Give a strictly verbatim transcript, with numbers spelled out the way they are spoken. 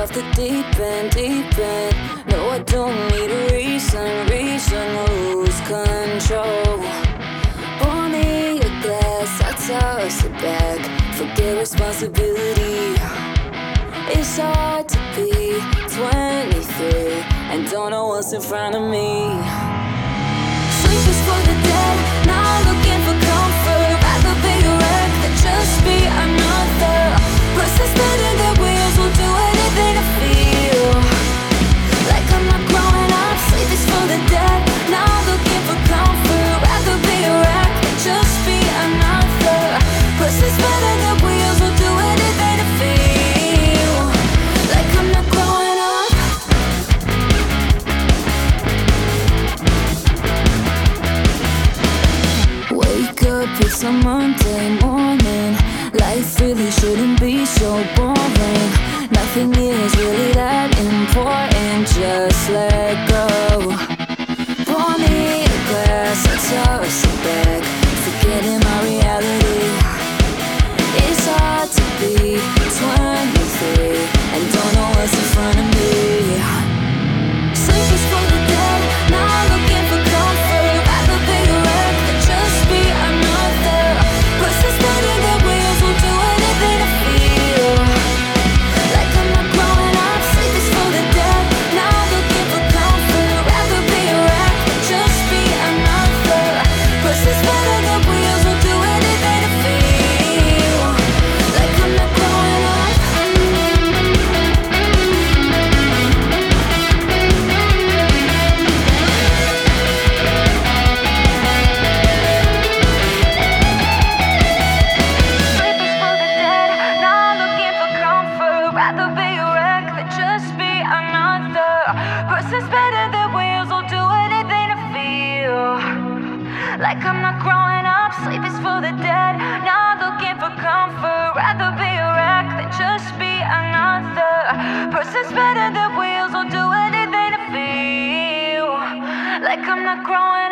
off the deep end, deep end. No, I don't need a reason, reason, lose control. Pour me a glass, I toss it back, forget responsibility. It's hard to be twenty-three and don't know what's in front of me. Sleep is for the dead, not looking for comfort. Rather be a wreck than just be another. Plus it's better that wheels will do anything to feel like I'm not growing up. Sleep is for the dead, not looking for comfort. Rather be a wreck than just be another. Plus it's better that wheels will do anything to feel like I'm not growing up. Wake up, it's a Monday morning. Life really shouldn't be so boring. Nothing is really that important, just let go. Pour me a glass, I toss it back, forgetting my reality. It's hard to be twenty-three and don't know what's in front of me. Sleep is for the dead, not looking for comfort. Rather be a wreck than just be another. Plus it's better that wheels will do anything to feel like I'm not growing up. Sleep is for the dead, not looking for comfort. Rather be a wreck than just be another. Plus it's better that wheels will do anything to feel like I'm not growing up. Sleep is for the dead, not looking for comfort. Rather be a wreck than just be another. Plus it's better that wheels will do anything to feel like I'm not growing up. Sleep is for the dead, not looking for comfort. Rather be a wreck than just be another. Plus it's better that wheels will do anything to feel like I'm not growing